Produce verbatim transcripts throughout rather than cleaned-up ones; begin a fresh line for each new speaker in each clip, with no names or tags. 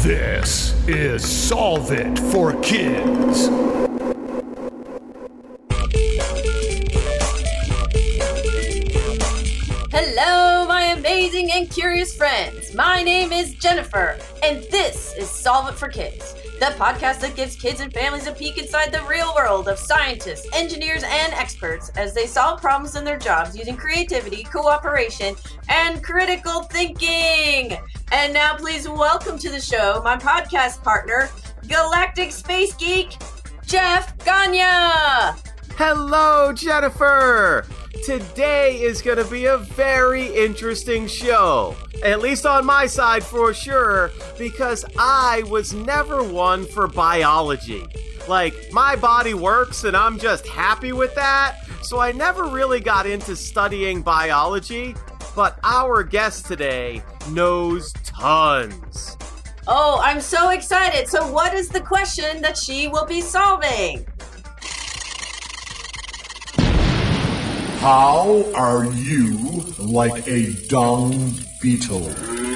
This is Solve It for Kids.
Hello, my amazing and curious friends. My name is Jennifer, and this is Solve It for Kids, the podcast that gives kids and families a peek inside the real world of scientists, engineers, and experts as they solve problems in their jobs using creativity, cooperation, and critical thinking. And now please welcome to the show my podcast partner, Galactic Space Geek, Jeff Gagne.
Hello, Jennifer! Today is going to be a very interesting show. At least on my side for sure, because I was never one for biology. Like, my body works and I'm just happy with that, so I never really got into studying biology, but our guest today knows tons.
Oh, I'm so excited. So what is the question that she will be solving?
How are you like a dung beetle?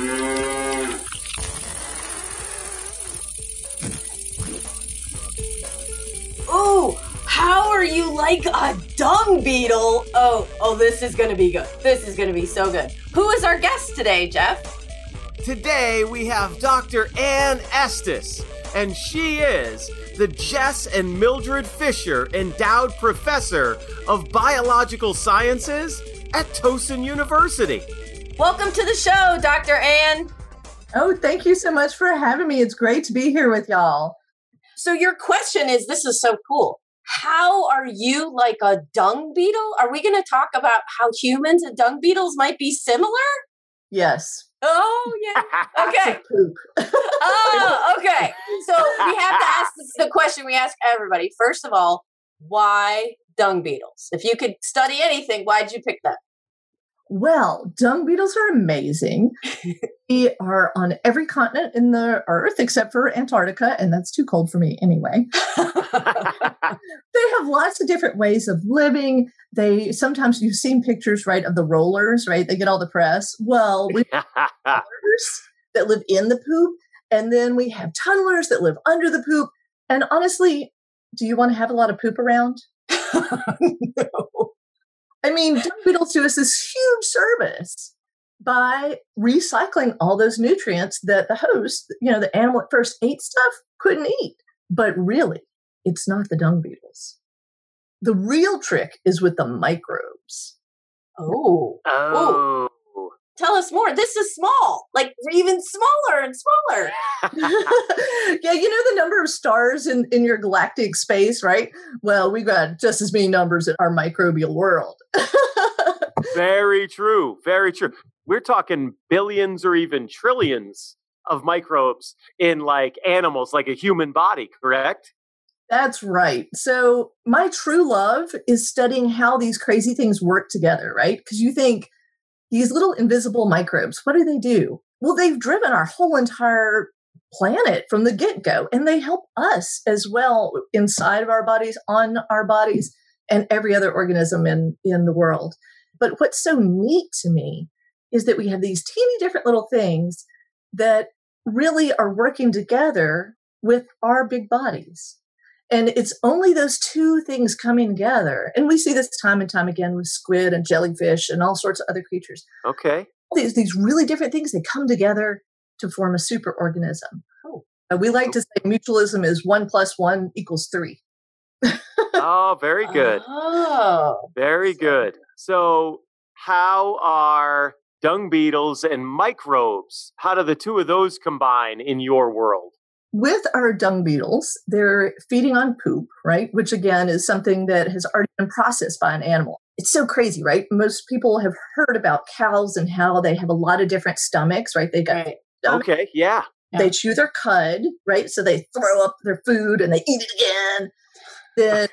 Ooh, how are you like a dung beetle? Oh, oh, this is going to be good. This is going to be so good. Who is our guest today, Jeff?
Today we have Doctor Ann Estes, and she is the Jess and Mildred Fisher Endowed Professor of Biological Sciences at Towson University.
Welcome to the show, Doctor Ann.
Oh, thank you so much for having me. It's great to be here with y'all.
So your question is, this is so cool. How are you like a dung beetle? Are we going to talk about how humans and dung beetles might be similar?
Yes.
Oh, yeah. Okay.
Poop.
Oh, okay. So we have to ask this, the question we ask everybody. First of all, why dung beetles? If you could study anything, why'd you pick that?
Well, dung beetles are amazing. They are on every continent in the earth except for Antarctica, and that's too cold for me anyway. They have lots of different ways of living. They sometimes you've seen pictures, right, of the rollers, right? They get all the press. Well, we have rollers that live in the poop, and then we have tunnelers that live under the poop. And honestly, do you want to have a lot of poop around?
No.
I mean, dung beetles do us this huge service by recycling all those nutrients that the host, you know, the animal at first ate stuff, couldn't eat. But really, it's not the dung beetles. The real trick is with the microbes.
Oh.
Oh.
Ooh. Tell us more. This is small, like even smaller and smaller.
Yeah, you know the number of stars in, in your galactic space, right? Well, we've got just as many numbers in our microbial world.
Very true. Very true. We're talking billions or even trillions of microbes in like animals, like a human body, correct?
That's right. So my true love is studying how these crazy things work together, right? Because you think these little invisible microbes, what do they do? Well, they've driven our whole entire planet from the get-go, and they help us as well inside of our bodies, on our bodies, and every other organism in, in the world. But what's so neat to me is that we have these teeny different little things that really are working together with our big bodies. And it's only those two things coming together. And we see this time and time again with squid and jellyfish and all sorts of other creatures.
Okay.
These, these really different things, they come together to form a superorganism. Oh. Uh, we like to say mutualism is one plus one equals three.
Oh, very good.
Oh.
Very good. So how are dung beetles and microbes, how do the two of those combine in your world?
With our dung beetles, they're feeding on poop, right? Which again is something that has already been processed by an animal. It's so crazy, right? Most people have heard about cows and how they have a lot of different stomachs, right? They got
Right.
stomach,
Okay, yeah.
they chew their cud, right? So they throw up their food and they eat it again. Then,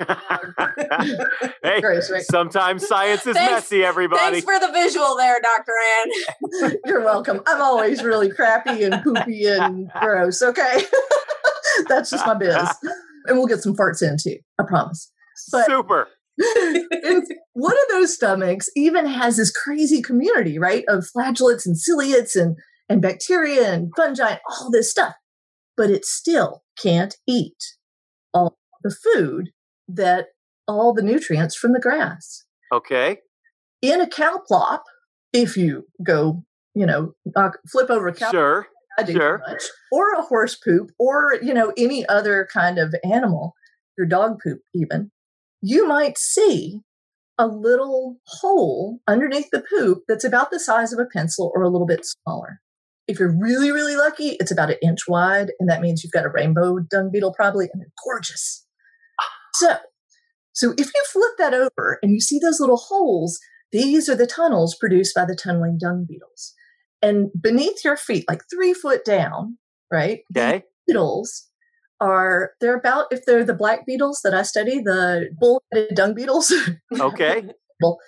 Hey,
gross, right?
sometimes science is
Thanks-
messy, everybody.
Thanks for the visual there, Doctor Ann.
You're welcome. I'm always really crappy and poopy and gross. Okay. That's just my biz. And we'll get some farts in too. I promise. But
Super.
and one of those stomachs even has this crazy community, right, of flagellates and ciliates and, and bacteria and fungi and all this stuff. but it still can't eat all the food that all the nutrients from the grass.
Okay.
In a cow plop, if you go, you know, uh, flip over a cow
Sure.
I do
Sure.
too much, or a horse poop, or, you know, any other kind of animal, your dog poop even, you might see a little hole underneath the poop that's about the size of a pencil or a little bit smaller. If you're really, really lucky, it's about an inch wide, and that means you've got a rainbow dung beetle probably, and they're gorgeous. So, so if you flip that over and you see those little holes, these are the tunnels produced by the tunneling dung beetles. And beneath your feet, like three foot down, right?
Okay.
The beetles are, they're about, if they're the black beetles that I study, the bull-headed dung beetles.
Okay.
Well,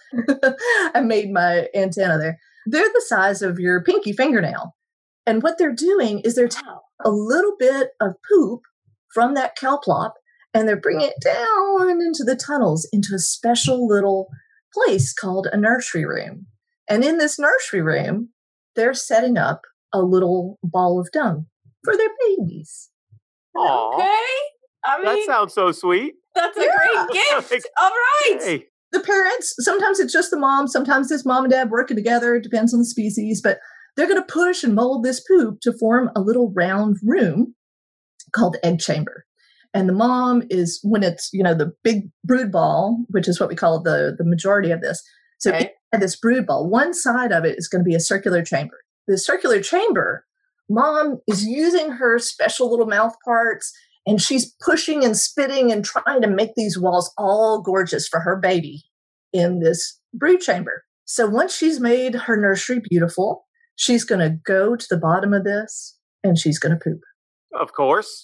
I made my antenna there. They're the size of your pinky fingernail. And what they're doing is they're taking a little bit of poop from that cow plop and they're bringing it down into the tunnels into a special little place called a nursery room. And in this nursery room, they're setting up a little ball of dung for their babies.
Aw,
Okay. I mean,
that sounds so sweet.
that's a
Yeah.
great gift.
Like,
All right.
Hey,
The parents, sometimes it's just the mom, sometimes it's mom and dad working together. It depends on the species, but they're going to push and mold this poop to form a little round room called the egg chamber. And the mom is, when it's, you know, the big brood ball, which is what we call the, the majority of this. So
Okay.
and this brood ball, one side of it is going to be a circular chamber. The circular chamber, mom is using her special little mouth parts and she's pushing and spitting and trying to make these walls all gorgeous for her baby in this brood chamber. So once she's made her nursery beautiful, she's going to go to the bottom of this and she's going to poop.
of course.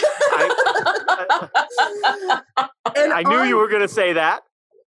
I,
And
I knew
on-
you were going to say that.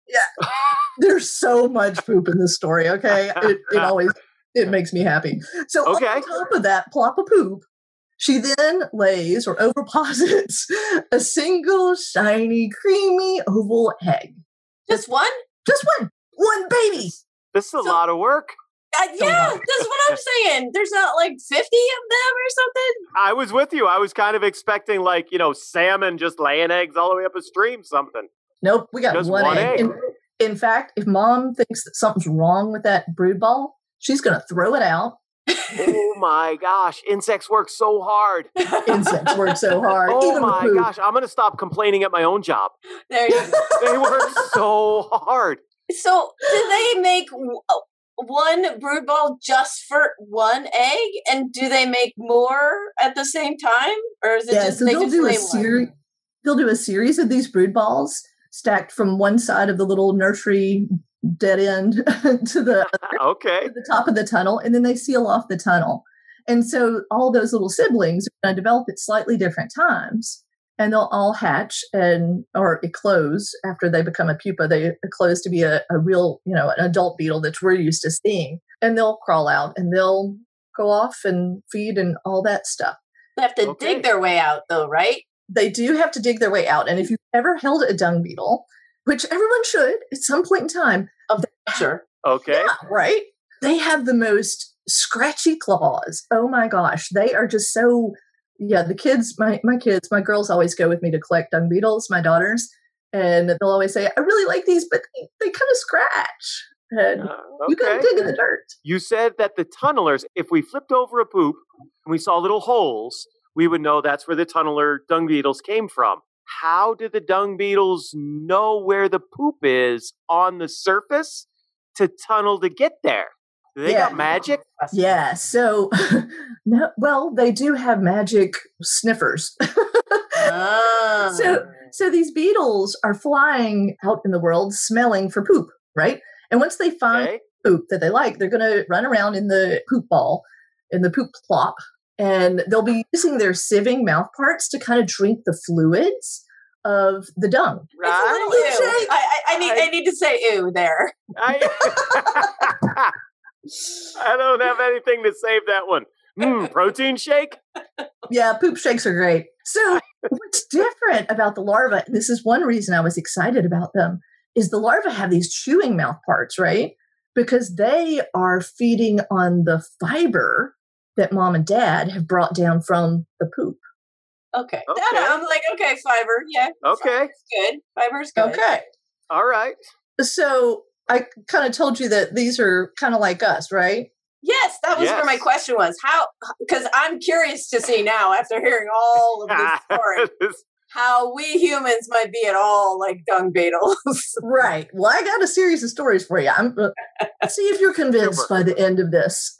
There's so much poop in this story, okay? It, it always it makes me happy. So
Okay.
on top of that plop of poop, she then lays or overposits a single shiny, creamy oval egg.
Just one?
Just one. One baby.
This is a
So-
lot of work.
Uh, yeah, that's what I'm saying. There's not like fifty of them or something.
I was with you. I was kind of expecting, like, you know, salmon just laying eggs all the way up a stream, something.
Nope, we got
Just
one,
one
egg.
egg.
In, in fact, if mom thinks that something's wrong with that brood ball, she's going to throw it out.
Oh my gosh. Insects work so hard.
Insects work so hard.
Oh
even
my
with poop.
gosh. I'm going to stop complaining at my own job.
There you go.
They work so hard.
So, do they make w- uh, one brood ball just for one egg, and do they make more at the same time, or is it
Yeah,
just
so
they
they'll
just
do a
lay one?
series. They'll do a series of these brood balls stacked from one side of the little nursery dead end to the
Okay.
to the top of the tunnel, and then they seal off the tunnel. And so all those little siblings are going to develop at slightly different times, and they'll all hatch and or eclose after they become a pupa. They eclose to be a, a real, you know, an adult beetle that we're used to seeing, and they'll crawl out and they'll go off and feed and all that stuff.
They have to
Okay.
dig their way out, though, right?
They do have to dig their way out. And if you've ever held a dung beetle, which everyone should at some point in time,
Sure.
Okay.
yeah, right? They have the most scratchy claws. Oh my gosh. They are just so, yeah, the kids, my, my kids, my girls always go with me to collect dung beetles, my daughters, and they'll always say, I really like these, but they, they kind of scratch. And
Uh,
you got to
okay.
dig in the dirt.
You said that the tunnelers, if we flipped over a poop and we saw little holes, we would know that's where the tunneler dung beetles came from. How do the dung beetles know where the poop is on the surface to tunnel to get there? Do they
Yeah.
got magic?
Yeah. So, no, well, they do have magic sniffers.
Ah.
So, so these beetles are flying out in the world smelling for poop, right? And once they find
Okay.
poop that they like, they're going to run around in the poop ball, in the poop plop, and they'll be using their sieving mouth parts to kind of drink the fluids of the dung.
It's a little
Right?
ew. I, I, I need I need to say ew there.
I, I don't have anything to save that one. Mm, protein shake?
Yeah, poop shakes are great. So, what's different about the larvae, and this is one reason I was excited about them, is the larvae have these chewing mouth parts, right? Because they are feeding on the fiber that mom and dad have brought down from the poop.
Okay.
Okay.
That, I'm like, okay, fiber. Yeah.
Okay.
Fiber's good. Fiber's good.
Okay.
All right.
So I kind of told you that these are kind of like us, right?
Yes, that was
Yes.
where my question was. How, because I'm curious to see now, after hearing all of this story, how we humans might be at all like dung beetles.
Right. Well, I got a series of stories for you. I'm uh, see if you're convinced
Super.
by the end of this.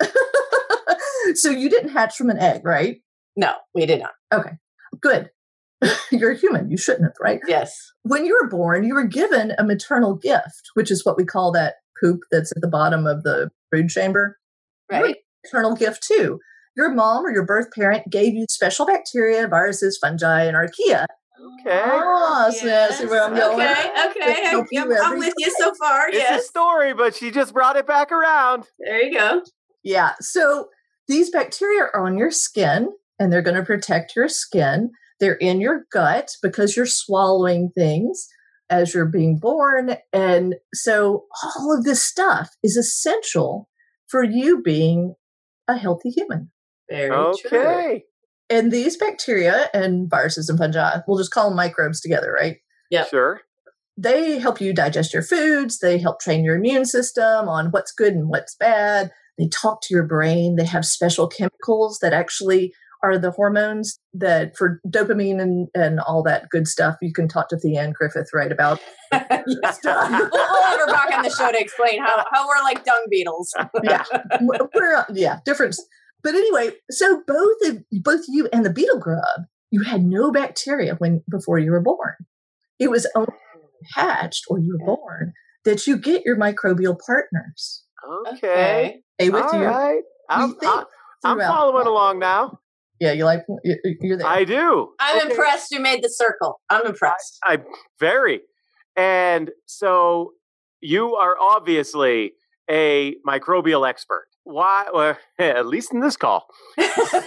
So you didn't hatch from an egg, right?
No, we did not.
Okay. Good. You're a human. You shouldn't have, right?
Yes.
When you were born, you were given a maternal gift, which is what we call that poop that's at the bottom of the brood chamber. You were
Right.
given a maternal gift too. Your mom or your birth parent gave you special bacteria, viruses, fungi, and archaea.
Okay.
Ah, so
Yes.
see where I'm going?
Okay, okay.
They help you
I'm, I'm
every
with you so far.
It's
Yes.
a story, but she just brought it back around.
There you go.
Yeah. So these bacteria are on your skin and they're going to protect your skin. They're in your gut because you're swallowing things as you're being born. And so all of this stuff is essential for you being a healthy human.
Very true.
Okay.
And these bacteria and viruses and fungi, we'll just call them microbes together, right?
Yep.
Sure.
They help you digest your foods. They help train your immune system on what's good and what's bad. They talk to your brain. They have special chemicals that actually are the hormones that for dopamine and, and all that good stuff. You can talk to Theanne Griffith, right, about
Yes.
stuff.
We'll, we'll have her back on the show to explain how, how we're like dung beetles.
Yeah. We're, yeah, different. But anyway, so both of both you and the beetle grub, you had no bacteria when before you were born. It was only hatched or you were born that you get your microbial partners.
Okay.
Hey, with
All
you.
right. I'm,
We think
I'm, I'm
throughout-
following along now.
Yeah, you like you- you're there.
I do.
I'm
Okay.
impressed you made the circle. I'm impressed.
I very. And so you are obviously a microbial expert. Why? Well, at least in this call. So,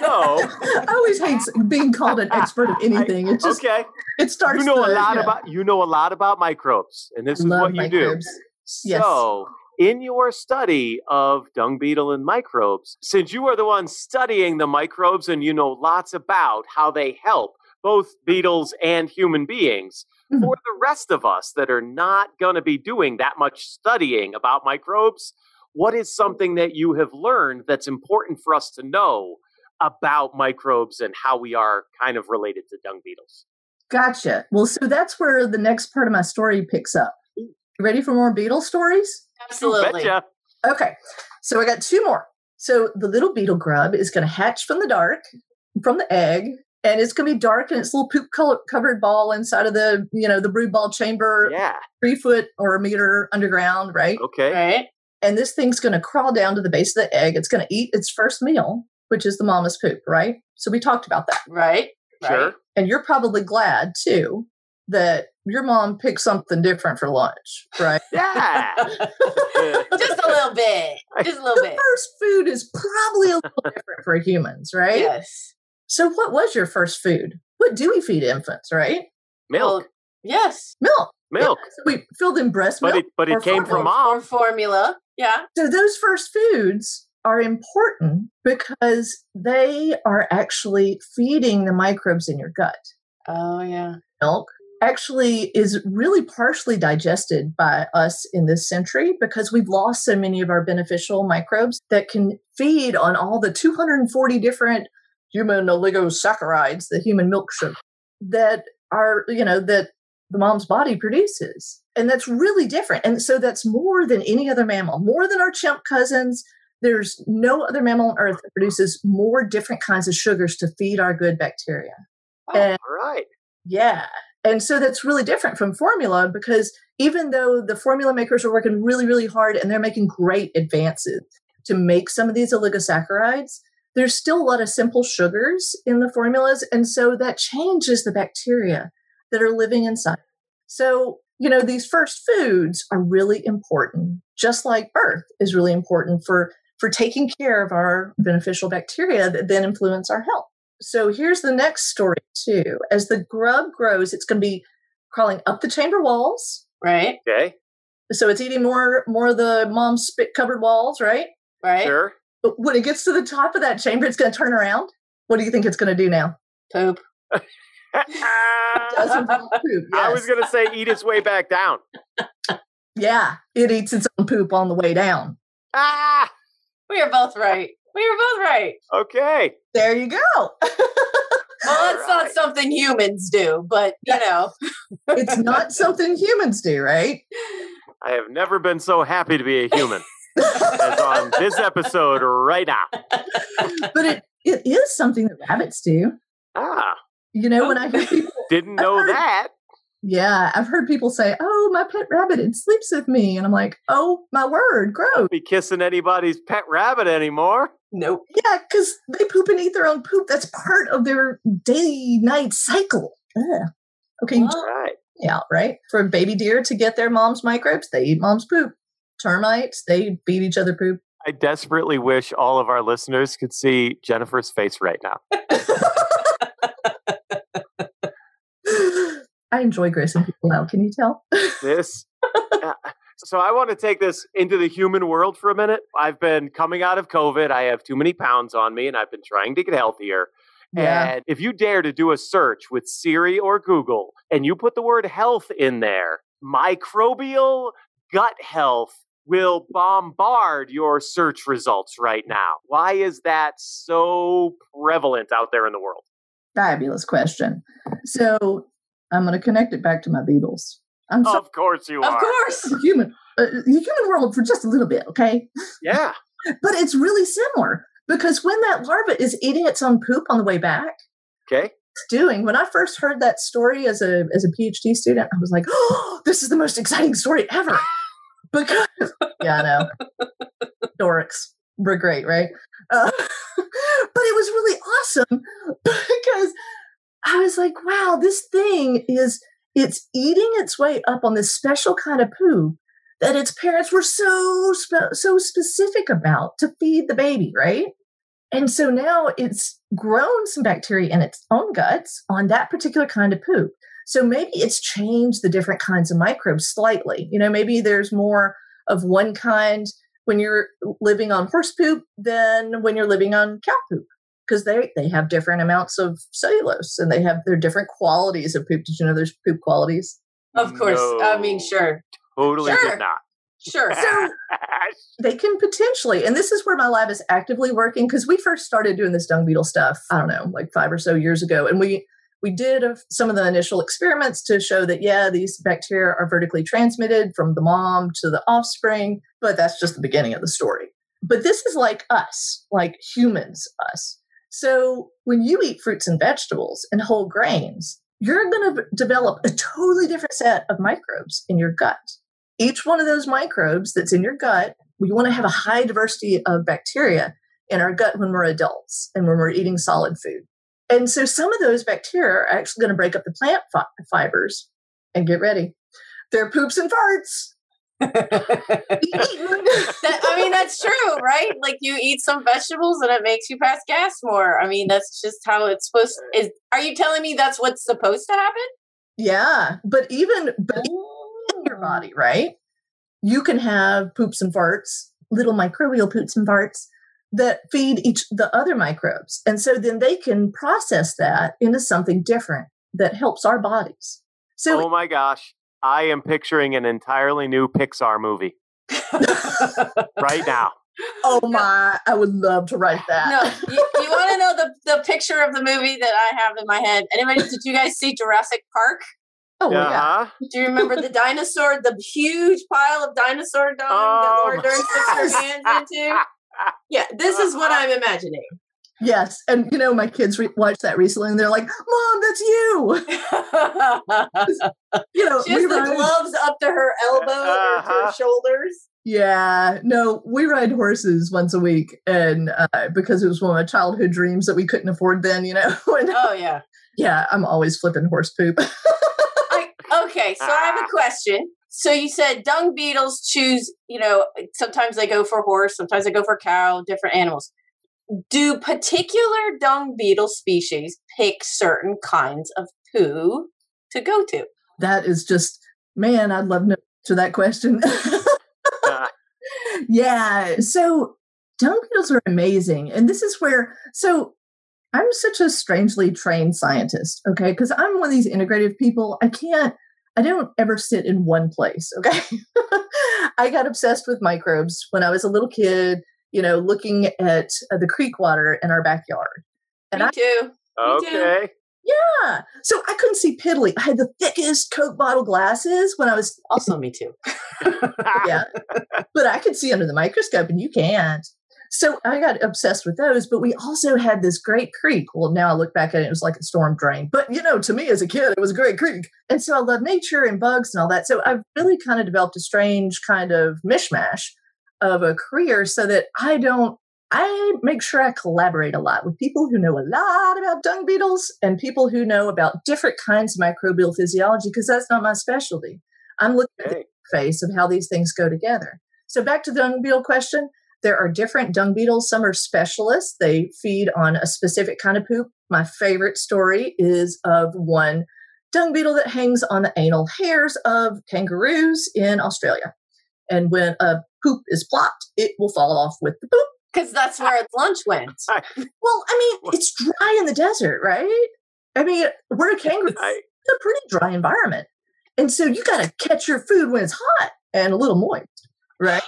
I always hate being called an expert of anything. It just
okay,
it starts.
you know a
the-
lot
yeah.
about you know a lot about microbes, and this is
Love
what you
microbes.
do.
Yes.
So, in your study of dung beetle and microbes, since you are the one studying the microbes and you know lots about how they help both beetles and human beings,
Mhm.
for the rest of us that are not going to be doing that much studying about microbes, what is something that you have learned that's important for us to know about microbes and how we are kind of related to dung beetles?
Gotcha. Well, so that's where the next part of my story picks up. You ready for more beetle stories?
Absolutely.
Betcha.
Okay. So I got two more. So the little beetle grub is going to hatch from the dark, from the egg, and it's going to be dark in its little poop color- covered ball inside of the, you know, the brood ball chamber,
Yeah.
three foot or a meter underground, right?
Okay.
Right.
And this thing's going to crawl down to the base of the egg. It's going to eat its first meal, which is the mama's poop, right? So we talked about that.
Right.
Sure.
Right.
And you're probably glad, too, that your mom picked something different for lunch, right?
Yeah.
Just a little bit. Just a little
The
bit.
first food is probably a little different for humans, right?
Yes.
So what was your first food? What do we feed infants, right?
Milk.
Well, yes.
Milk.
Milk.
Yeah, so we fill them breast milk.
But it but
or
it came from
formula.
Or
mom.
formula. Yeah.
So those first foods are important because they are actually feeding the microbes in your gut.
Oh, yeah.
Milk actually is really partially digested by us in this century because we've lost so many of our beneficial microbes that can feed on all the two hundred forty different human oligosaccharides, the human milk sugar, that are, you know, that the mom's body produces. And that's really different. And so that's more than any other mammal, more than our chimp cousins. There's no other mammal on earth that produces more different kinds of sugars to feed our good bacteria.
Oh.
And
All right.
yeah. And so that's really different from formula because even though the formula makers are working really, really hard and they're making great advances to make some of these oligosaccharides, there's still a lot of simple sugars in the formulas. And so that changes the bacteria that are living inside. So, you know, these first foods are really important, just like birth is really important for, for taking care of our beneficial bacteria that then influence our health. So here's the next story too. As the grub grows, it's going to be crawling up the chamber walls.
Right.
Okay.
So it's eating more, more of the mom's spit covered walls, right?
Right.
Sure.
But when it gets to the top of that chamber, it's going to turn around. What do you think it's going to do now?
Poop.
Doesn't poop,
I was
yes.
going to say eat its way back down.
Yeah, it eats its own poop on the way down.
Ah,
We were both right. We were both right.
okay.
There you go.
Well, that's
All
not
right.
something humans do, but you know.
It's not something humans do, right?
I have never been so happy to be a human as on this episode right now.
But it, it is something that rabbits do.
Ah,
You know, when I hear people,
didn't know
heard-
that.
yeah, I've heard people say, oh, my pet rabbit, it sleeps with me. And I'm like, oh, my word, gross.
Be kissing anybody's pet rabbit anymore.
Nope.
Yeah, because they poop and eat their own poop. That's part of their day-night cycle. Ugh. Okay, you
Well,
All right.
out, right? For a baby deer to get their mom's microbes, they eat mom's poop. Termites, they feed each other poop.
I desperately wish all of our listeners could see Jennifer's face right now.
I enjoy grossing people out. Can you tell?
This. uh, so I want to take this into the human world for a minute. I've been coming out of COVID. I have too many pounds on me, and I've been trying to get healthier.
Yeah.
And if you dare to do a search with Siri or Google, and you put the word health in there, microbial gut health will bombard your search results right now. Why is that so prevalent out there in the world?
Fabulous question. So I'm going to connect it back to my beetles. I'm so
Of course you
of
are.
course.
the human, uh, the human world for just a little bit, okay?
Yeah.
But it's really similar because when that larva is eating its own poop on the way back,
Okay.
it's doing. When I first heard that story as a as a PhD student, I was like, "Oh, this is the most exciting story ever!" Because yeah, I know, dorks, we're great, right? Uh, but it was really awesome because I was like, "Wow, this thing is it's eating its way up on this special kind of poo that its parents were so spe- so specific about to feed the baby, right?" And so now it's grown some bacteria in its own guts on that particular kind of poop. So maybe it's changed the different kinds of microbes slightly. You know, maybe there's more of one kind when you're living on horse poop than when you're living on cow poop, because they, they have different amounts of cellulose and they have their different qualities of poop. Did you know there's poop qualities?
Of course. I mean,
No.
sure.
Totally
Sure.
did not.
Sure.
So they can potentially, and this is where my lab is actively working, because we first started doing this dung beetle stuff, I don't know, like five or so years ago. And we we did a, some of the initial experiments to show that, yeah, these bacteria are vertically transmitted from the mom to the offspring, but that's just the beginning of the story. But this is like us, like humans, us. So when you eat fruits and vegetables and whole grains, you're going to develop a totally different set of microbes in your gut. Each one of those microbes that's in your gut, we want to have a high diversity of bacteria in our gut when we're adults and when we're eating solid food. And so some of those bacteria are actually going to break up the plant fi- fibers and get ready. They're poops and farts.
That, I mean, that's true, right? Like you eat some vegetables and it makes you pass gas more. I mean, that's just how it's supposed to, is. Are you telling me that's what's supposed to happen?
Yeah, but even but in your body, right? You can have poops and farts, little microbial poops and farts that feed each the other microbes. And so then they can process that into something different that helps our bodies. So
Oh my gosh. I am picturing an entirely new Pixar movie right now.
oh my, I would love to write that.
No, you, you want to know the, the picture of the movie that I have in my head? Anybody, did you guys see Jurassic Park?
Oh well, yeah.
Uh-huh.
Do you remember the dinosaur, the huge pile of dinosaur dung that
Oh,
Laura Dern puts her
yes.
hands into? Yeah, this is what I'm imagining.
Yes. And you know, my kids re- watched that recently and they're like, Mom, that's you. You know,
She has
we
the
ride-
gloves up to her elbow or to her
Uh-huh.
shoulders.
Yeah, no, we ride horses once a week, and uh, because it was one of my childhood dreams that we couldn't afford then, you know. and,
Oh, yeah.
yeah, I'm always flipping horse poop.
I, okay, so I have a question. So you said dung beetles choose, you know, sometimes they go for horse, sometimes they go for cow, different animals. Do particular dung beetle species pick certain kinds of poo to go to?
That is just, man, I'd love to answer that question.
Uh,
Yeah, so dung beetles are amazing, and this is where so I'm such a strangely trained scientist, okay? Because I'm one of these integrative people. I can't, I don't ever sit in one place, okay? I got obsessed with microbes when I was a little kid, you know, looking at uh, the creek water in our backyard.
And Me I, too.
Okay.
Me too.
Yeah. So I couldn't see piddly. I had the thickest Coke bottle glasses when I was.
Also, me too.
Yeah. But I could see under the microscope and you can't. So I got obsessed with those, but we also had this great creek. Well, now I look back at it, it was like a storm drain. But, you know, to me as a kid, it was a great creek. And so I love nature and bugs and all that. So I've really kind of developed a strange kind of mishmash of a career so that I don't, I make sure I collaborate a lot with people who know a lot about dung beetles and people who know about different kinds of microbial physiology, because that's not my specialty. I'm looking at the face of how these things go together. So back to the dung beetle question. There are different dung beetles. Some are specialists. They feed on a specific kind of poop. My favorite story is of one dung beetle that hangs on the anal hairs of kangaroos in Australia. And when a poop is plopped, it will fall off with the poop.
Because that's where its lunch went.
Well, I mean, it's dry in the desert, right? I mean, we're a kangaroo. It's a pretty dry environment. And so you got to catch your food when it's hot and a little moist, right?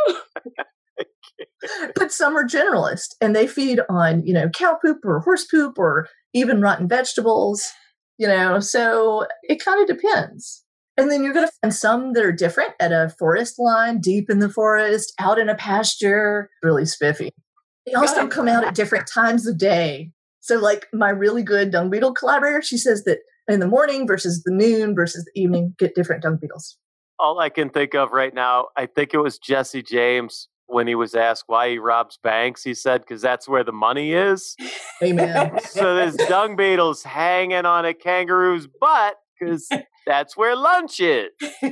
But some are generalist and they feed on, you know, cow poop or horse poop or even rotten vegetables, you know, so it kind of depends. And then you're going to find some that are different at a forest line, deep in the forest, out in a pasture, really spiffy. They also come out at different times of day. So like my really good dung beetle collaborator, she says that in the morning versus the noon versus the evening, get different dung beetles.
All I can think of right now, I think it was Jesse James when he was asked why he robs banks. He said, because that's where the money is.
Amen.
So there's dung beetles hanging on a kangaroo's butt because that's where lunch is.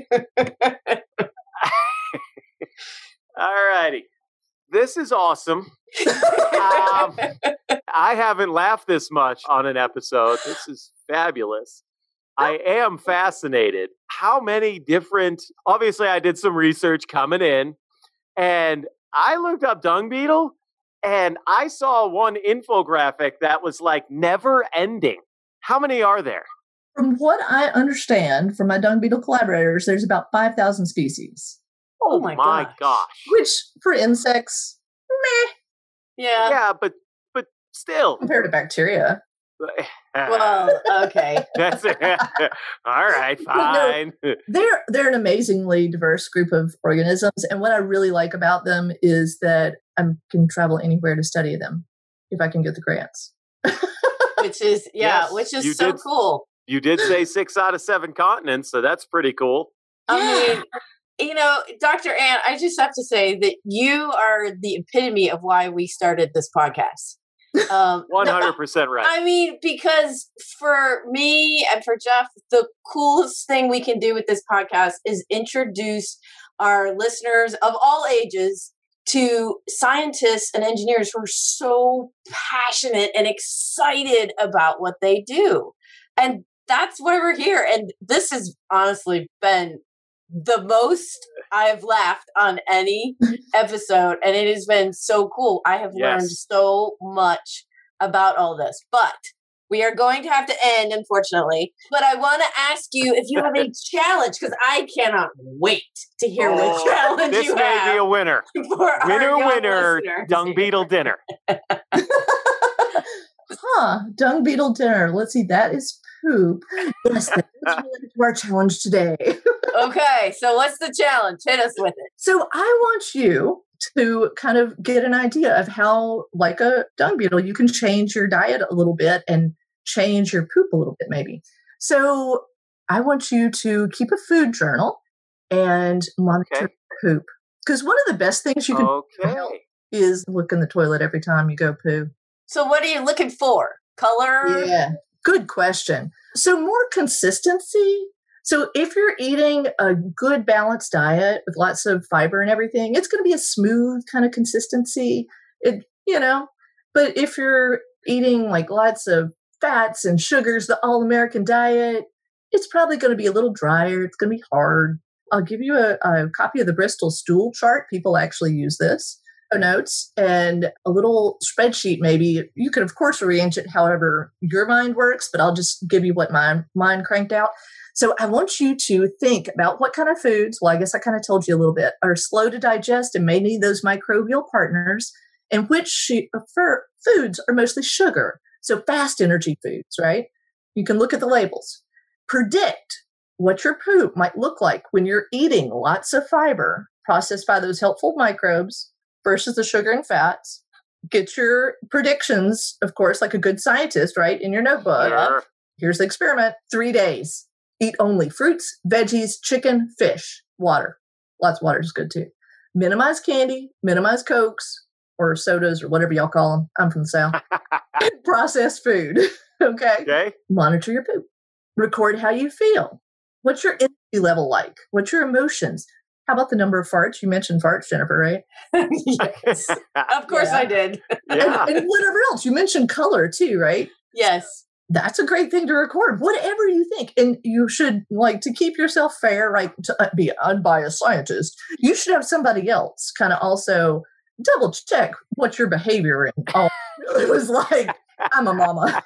All righty. This is awesome. um, I haven't laughed this much on an episode. This is fabulous. I am fascinated. How many different, obviously I did some research coming in and I looked up dung beetle and I saw one infographic that was like never ending. How many are there?
From what I understand from my dung beetle collaborators, there's about five thousand species.
Oh, oh my, my gosh. gosh.
Which for insects, meh.
Yeah.
Yeah, but but still.
Compared to bacteria.
Well, okay.
That's it. All right, fine.
No, they're they're an amazingly diverse group of organisms, and what I really like about them is that I can travel anywhere to study them if I can get the grants.
Which is yeah,
yes,
which is so
did,
cool.
You did say six out of seven continents, so that's pretty cool.
I mean, you know, Doctor Ann, I just have to say that you are the epitome of why we started this podcast. Um,
one hundred percent right.
I mean, because for me and for Jeff, the coolest thing we can do with this podcast is introduce our listeners of all ages to scientists and engineers who are so passionate and excited about what they do. And that's why we're here. And this has honestly been the most I've laughed on any episode, and it has been so cool. I have
yes.
learned so much about all this, but we are going to have to end, unfortunately. But I want to ask you if you have a challenge, because I cannot wait to hear
oh,
what challenge
this
you
may
have.
be a winner. Winner, winner, dung beetle dinner.
Huh, dung beetle dinner. Let's see, that is poop. Yes, that's related to our challenge today.
Okay, so what's the challenge? Hit us with it.
So I want you to kind of get an idea of how, like a dung beetle, you can change your diet a little bit and change your poop a little bit, maybe. So I want you to keep a food journal and monitor
okay.
poop. Because one of the best things you can
okay.
do is look in the toilet every time you go poo.
So what are you looking for? Color?
Yeah, good question. So more consistency. So if you're eating a good balanced diet with lots of fiber and everything, it's going to be a smooth kind of consistency. It, you know, but if you're eating like lots of fats and sugars, the all-American diet, it's probably going to be a little drier. It's going to be hard. I'll give you a, a copy of the Bristol stool chart. People actually use this. notes and a little spreadsheet maybe. You can, of course, arrange it however your mind works, but I'll just give you what my mind cranked out. So I want you to think about what kind of foods, well, I guess I kind of told you a little bit, are slow to digest and may need those microbial partners, and which foods are mostly sugar. So fast energy foods, right? You can look at the labels. Predict what your poop might look like when you're eating lots of fiber processed by those helpful microbes versus the sugar and fats. Get your predictions, of course, like a good scientist, right, in your notebook.
Sure.
Here's the experiment. Three days. Eat only fruits, veggies, chicken, fish, water. Lots of water is good too. Minimize candy, minimize Cokes or sodas or whatever y'all call them. I'm from the South. Processed food. Okay?
Okay.
Monitor your poop. Record how you feel. What's your energy level like? What's your emotions? How about the number of farts? You mentioned farts, Jennifer, right?
Yes. Of course
Yeah.
I did.
Yeah.
And, and whatever else. You mentioned color too, right?
Yes.
That's a great thing to record. Whatever you think. And you should, like, to keep yourself fair, right, to be an unbiased scientist, you should have somebody else kind of also double check what your behavior and all really was like. I'm a mama.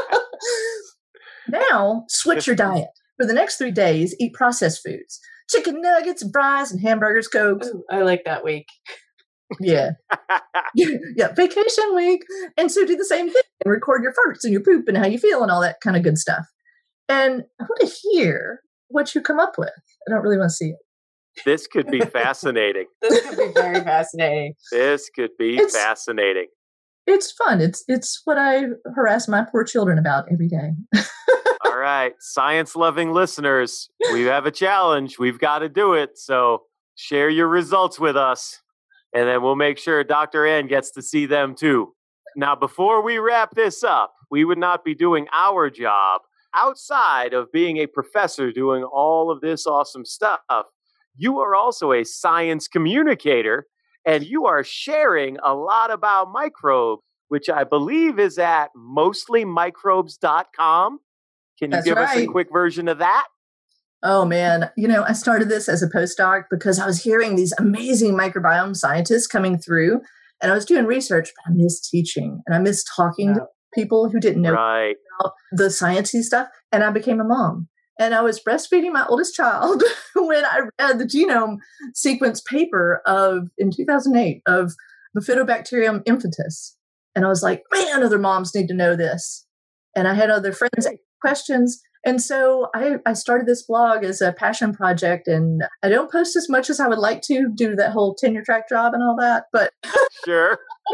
Now, switch your diet. For the next three days, eat processed foods. Chicken nuggets, fries, and hamburgers, Cokes.
Ooh, I like that week.
Yeah. Yeah, vacation week. And so do the same thing and record your farts and your poop and how you feel and all that kind of good stuff. And I want to hear what you come up with. I don't really want to see it.
This could be fascinating.
This could be very fascinating.
This could be
It's-
fascinating.
It's fun. It's it's what I harass my poor children about every day.
All right, science-loving listeners, we have a challenge. We've got to do it. So share your results with us, and then we'll make sure Doctor Ann gets to see them too. Now, before we wrap this up, we would not be doing our job outside of being a professor doing all of this awesome stuff. You are also a science communicator, and you are sharing a lot about microbes, which I believe is at mostly microbes dot com. Can you
That's
give us a
right.
quick version of that?
Oh, man. You know, I started this as a postdoc because I was hearing these amazing microbiome scientists coming through, and I was doing research, but I missed teaching, and I missed talking to people who didn't know
Right.
about the sciencey stuff, and I became a mom. And I was breastfeeding my oldest child when I read the genome sequence paper of, in two thousand eight, of Bifidobacterium infantis. And I was like, man, other moms need to know this. And I had other friends ask questions. And so I, I started this blog as a passion project, and I don't post as much as I would like to due to that whole tenure track job and all that, but
Sure.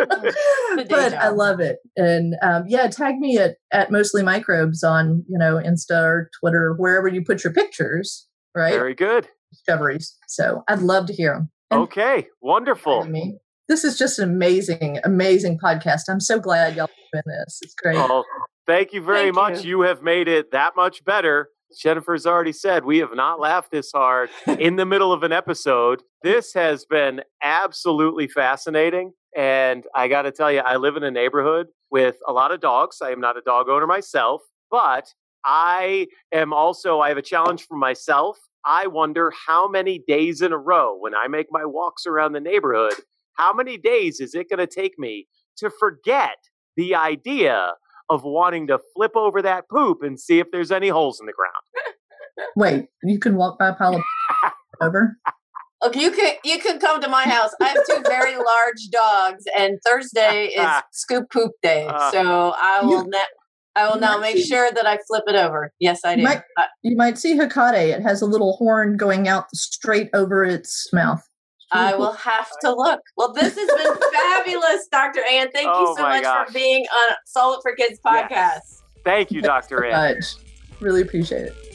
day
but I
job.
love it. And um, yeah, tag me at, at Mostly Microbes on, you know, Insta or Twitter, wherever you put your pictures, right?
Very good.
Discoveries. So I'd love to hear them. And
Okay. Wonderful.
me. This is just an amazing, amazing podcast. I'm so glad y'all are doing this. It's great.
Oh, thank you very
Thank
much.
you.
You have made it that much better. Jennifer's already said we have not laughed this hard in the middle of an episode. This has been absolutely fascinating. And I got to tell you, I live in a neighborhood with a lot of dogs. I am not a dog owner myself, but I am also, I have a challenge for myself. I wonder how many days in a row when I make my walks around the neighborhood, how many days is it going to take me to forget the idea of wanting to flip over that poop and see if there's any holes in the ground?
Wait, you can walk by a pile of over?
Okay, you can you can come to my house. I have two very large dogs, and Thursday is scoop poop day.
Uh,
So I will
You-
ne- I will
you
now
might
make
see-
sure that I flip it over. Yes, I do.
Might-
I-
You might see Hecate. It has a little horn going out straight over its mouth.
I will have to look. Well, this has been fabulous, Doctor Ann. Thank
Oh,
you so
my
much
gosh.
for being on Solid for Kids podcast.
Yes. Thank you, Doctor
so
Ann.
much. Really appreciate it.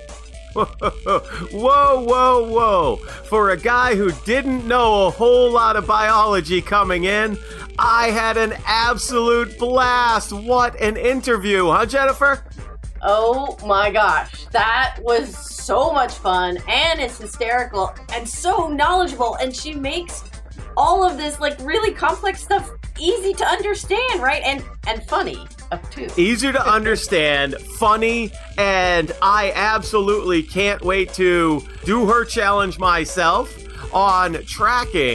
Whoa, whoa, whoa. For a guy who didn't know a whole lot of biology coming in, I had an absolute blast. What an interview, huh, Jennifer?
Oh my gosh, that was so much fun, and it's hysterical and so knowledgeable, and she makes all of this like really complex stuff easy to understand, right? And and funny uh, too.
Easier to understand, funny, and I absolutely can't wait to do her challenge myself on tracking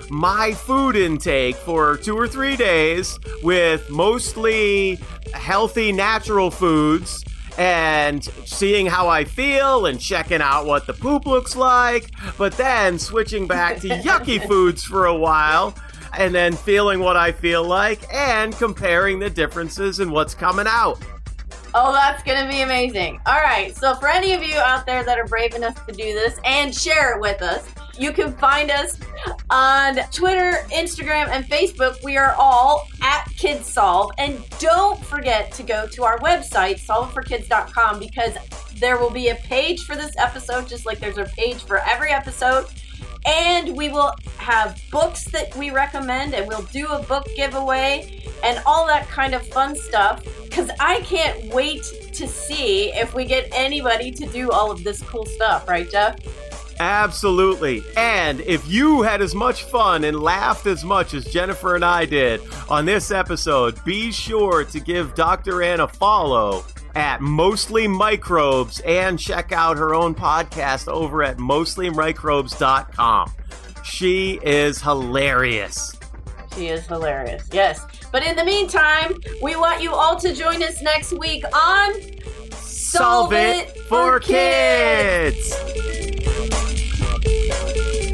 my food intake for two or three days with mostly healthy, natural foods and seeing how I feel and checking out what the poop looks like, but then switching back to yucky foods for a while and then feeling what I feel like and comparing the differences in what's coming out.
Oh, that's going to be amazing. All right. So for any of you out there that are brave enough to do this and share it with us, you can find us on Twitter, Instagram, and Facebook. We are all at KidsSolve. And don't forget to go to our website, solve it for kids dot com, because there will be a page for this episode, just like there's a page for every episode. And we will have books that we recommend, and we'll do a book giveaway and all that kind of fun stuff. Because I can't wait to see if we get anybody to do all of this cool stuff. Right, Jeff?
Absolutely. And if you had as much fun and laughed as much as Jennifer and I did on this episode, be sure to give Doctor Ann a follow at Mostly Microbes and check out her own podcast over at mostly microbes dot com. She is hilarious.
She is hilarious, yes. But in the meantime, we want you all to join us next week on
Solve, Solve It for, for Kids. kids.